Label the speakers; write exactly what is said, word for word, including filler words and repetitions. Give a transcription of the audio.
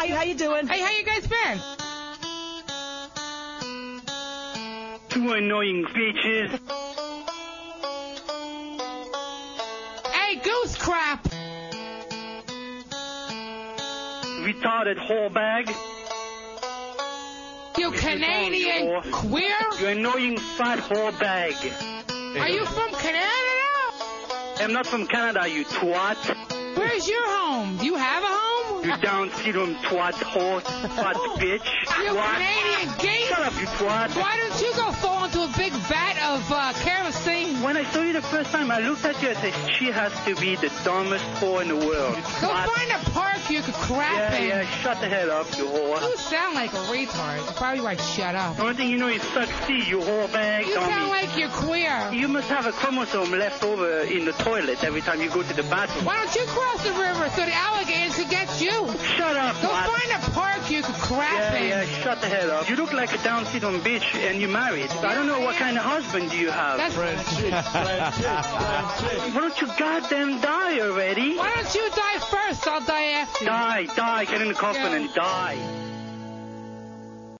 Speaker 1: Hi, how you doing?
Speaker 2: Hey, how you guys been?
Speaker 3: Two annoying bitches.
Speaker 2: Hey, goose crap.
Speaker 3: Retarded whore bag.
Speaker 2: You Canadian
Speaker 3: whore.
Speaker 2: queer?
Speaker 3: You annoying fat whore bag.
Speaker 2: Are you from Canada?
Speaker 3: I'm not from Canada, you twat.
Speaker 2: Where's your home? Do you have a home?
Speaker 3: You Down syndrome twat whore, fat bitch.
Speaker 2: You
Speaker 3: Twat.
Speaker 2: Canadian gay?
Speaker 3: Shut up, you twat.
Speaker 2: Why don't you go fall into a big vat of uh, kerosene?
Speaker 3: When I saw you the first time, I looked at you and said, she has to be the dumbest whore in the world.
Speaker 2: Go
Speaker 3: Twat.
Speaker 2: find a park you could crap
Speaker 3: Yeah,
Speaker 2: in.
Speaker 3: yeah, shut the hell up, you whore.
Speaker 2: You sound like a retard. You're probably right, shut up.
Speaker 3: The only thing you know is succeed, you whore bag.
Speaker 2: You
Speaker 3: dummy.
Speaker 2: sound like you're queer.
Speaker 3: You must have a chromosome left over in the toilet every time you go to the bathroom.
Speaker 2: Why don't you cross the river so the alligators could get you?
Speaker 3: Shut up,
Speaker 2: Go
Speaker 3: twat.
Speaker 2: find a park you could crap
Speaker 3: Yeah,
Speaker 2: in.
Speaker 3: yeah, shut the hell up. You look like a Down syndrome bitch and you married. I don't know what kind of husband you have.
Speaker 2: That's...
Speaker 3: Why don't you goddamn die already?
Speaker 2: Why don't you die first? I'll die after you.
Speaker 3: Die, die, get in the coffin
Speaker 2: Yeah.
Speaker 3: and die.